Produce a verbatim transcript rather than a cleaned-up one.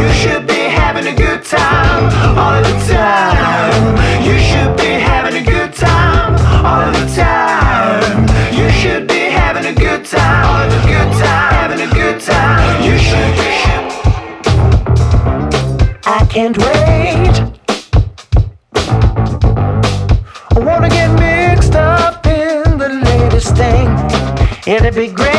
You should be having a good time all of the time. You should be having a good time all of the time. You should be having a good time all of the good time. Having a good time. You should be. I can't wait. I wanna get mixed up in the latest thing. It'd be great.